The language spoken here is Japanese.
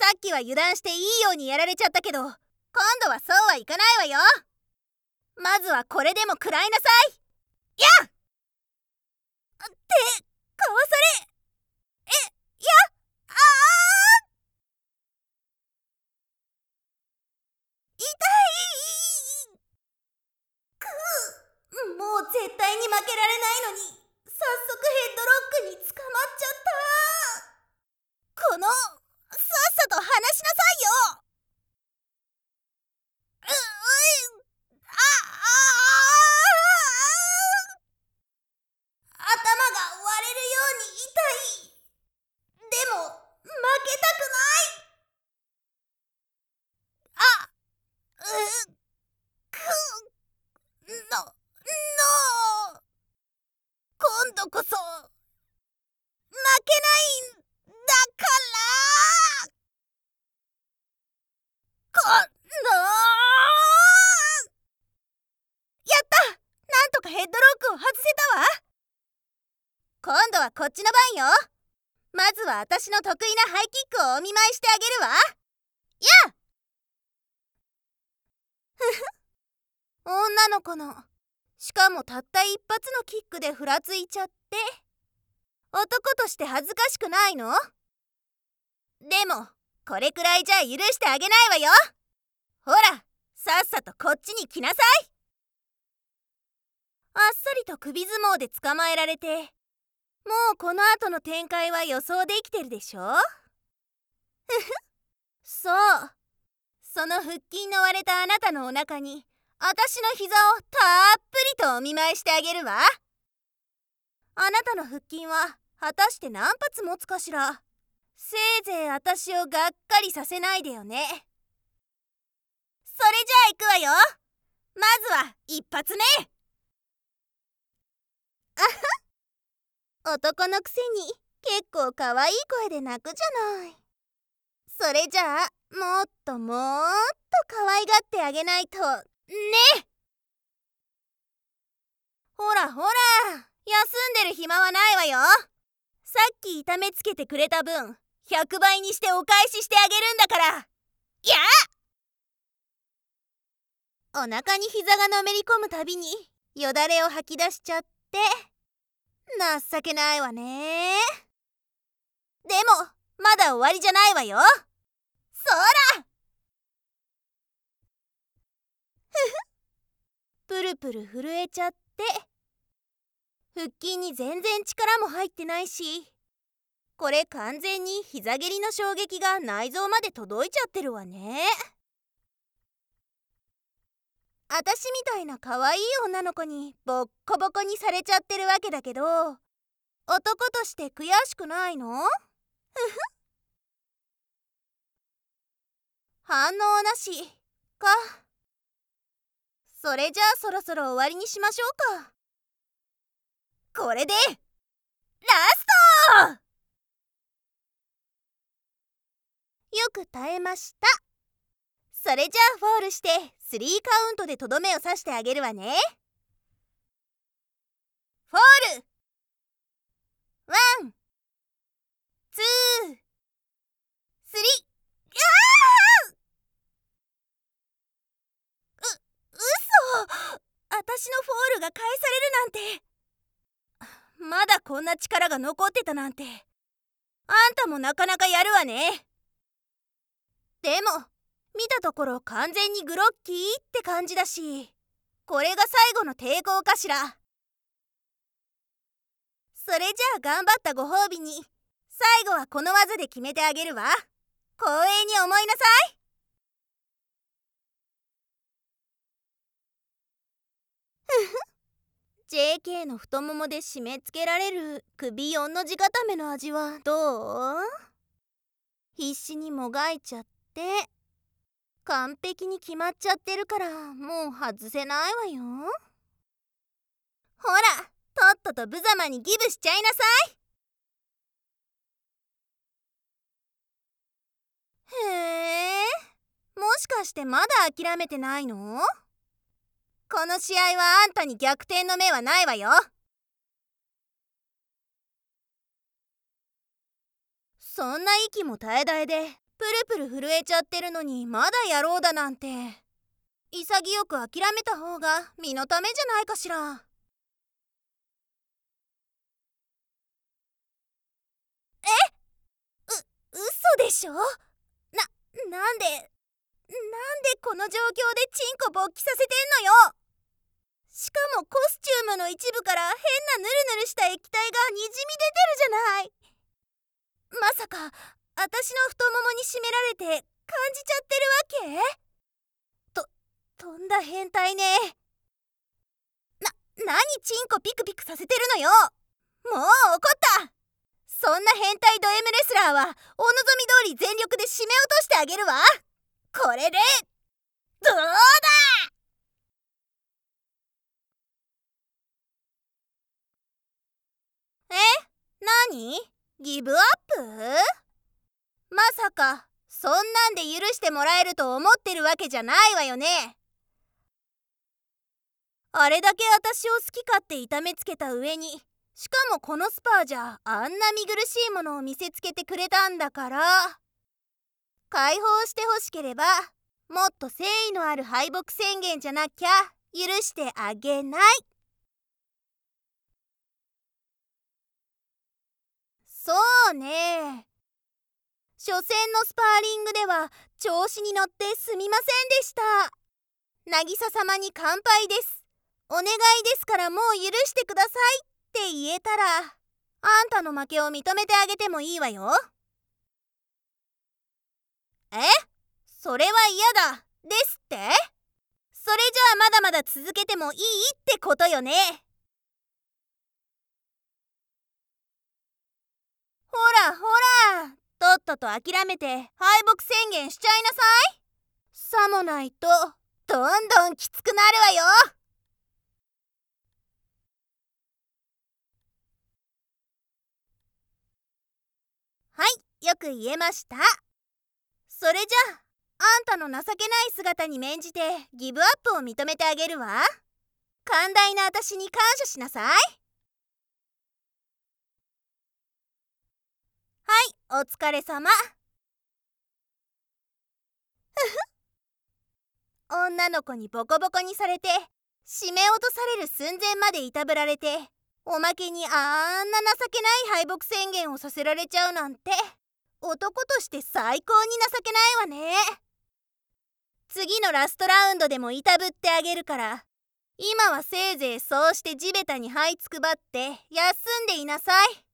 さっきは油断していいようにやられちゃったけど、今度はそうはいかないわよ。まずはこれでも食らいなさい。やっ！かわされ…や…ああ…痛い。もう絶対に負けられないのに、早速ヘッドロックに捕まっちゃった。さっさと話しなさいよ。頭が割れるように痛い。でも負けたくない。今度こそ負けないんだから。やった！なんとかヘッドロックを外せたわ。今度はこっちの番よ。まずは私の得意なハイキックをお見舞いしてあげるわ。やっ！女の子の、しかもたった一発のキックでふらついちゃって、男として恥ずかしくないの？でもこれくらいじゃ許してあげないわよ。ほら、さっさとこっちに来なさい。あっさりと首相撲で捕まえられて、もうこの後の展開は予想できてるでしょ。そう、その腹筋の割れたあなたのお腹に私の膝をたっぷりとお見舞いしてあげるわ。あなたの腹筋は果たして何発持つかしら。せいぜい私をがっかりさせないでよね。それじゃあ行くわよ。まずは一発目。男のくせに結構可愛い声で泣くじゃない。それじゃあもっともっと可愛がってあげないとね。ほらほら、休んでる暇はないわよ。さっき痛めつけてくれた分、100倍にしてお返ししてあげるんだから。やっ！お腹に膝がのめり込むたびによだれを吐き出しちゃって、情けないわね。でもまだ終わりじゃないわよ。そら！プルプル震えちゃって、腹筋に全然力も入ってないし、これ完全に膝蹴りの衝撃が内臓まで届いちゃってるわね。私みたいな可愛い女の子にボッコボコにされちゃってるわけだけど、男として悔しくないの？反応なしか。それじゃあそろそろ終わりにしましょうか。これでラスト！よく耐えました。それじゃあフォールして3カウントでとどめを刺してあげるわね。フォール！ワン、ツー、スリー。私のフォールが返されるなんて。まだこんな力が残ってたなんて。あんたもなかなかやるわね。でも見たところ完全にグロッキーって感じだし、これが最後の抵抗かしら。それじゃあ頑張ったご褒美に最後はこの技で決めてあげるわ。光栄に思いなさい。JK の太ももで締め付けられる首4の字固めの味はどう？必死にもがいちゃって完璧に決まっちゃってるからもう外せないわよ。ほら、とっとと無様にギブしちゃいなさい。へえ、もしかしてまだ諦めてないの？この試合はあんたに逆転の目はないわよ。そんな息も絶え絶えでププルプル震えちゃってるのにまだやろうだなんて。潔く諦めた方が身のためじゃないかしら。嘘でしょ。なんでこの状況でチンコ勃起させてんのよ。しかもコスチュームの一部から変なヌルヌルした液体がにじみ出てるじゃない。まさか私の太ももに締められて感じちゃってるわけ？とんだ変態ね。何チンコピクピクさせてるのよ。もう怒った。そんな変態ド M レスラーはお望み通り全力で締め落としてあげるわ。これでどうだ。え？何？ギブアップ？まさかそんなんで許してもらえると思ってるわけじゃないわよね。あれだけ私を好き勝手痛めつけた上に、しかもこのスパーじゃあんな見苦しいものを見せつけてくれたんだから、解放してほしければもっと誠意のある敗北宣言じゃなきゃ許してあげない。そうね。初戦のスパーリングでは調子に乗ってすみませんでした。渚様に乾杯です。お願いですからもう許してくださいって言えたら、あんたの負けを認めてあげてもいいわよ。え？それは嫌だですって？それじゃあまだまだ続けてもいいってことよね。ほらほら、とっとと諦めて敗北宣言しちゃいなさい。さもないとどんどんきつくなるわよ。はい、よく言えました。それじゃあんたの情けない姿に免じてギブアップを認めてあげるわ。寛大な私に感謝しなさい。はい、お疲れ様。女の子にボコボコにされて締め落とされる寸前までいたぶられて、おまけにあんな情けない敗北宣言をさせられちゃうなんて、男として最高に情けないわね。次のラストラウンドでもいたぶってあげるから、今はせいぜいそうして地べたに這いつくばって休んでいなさい。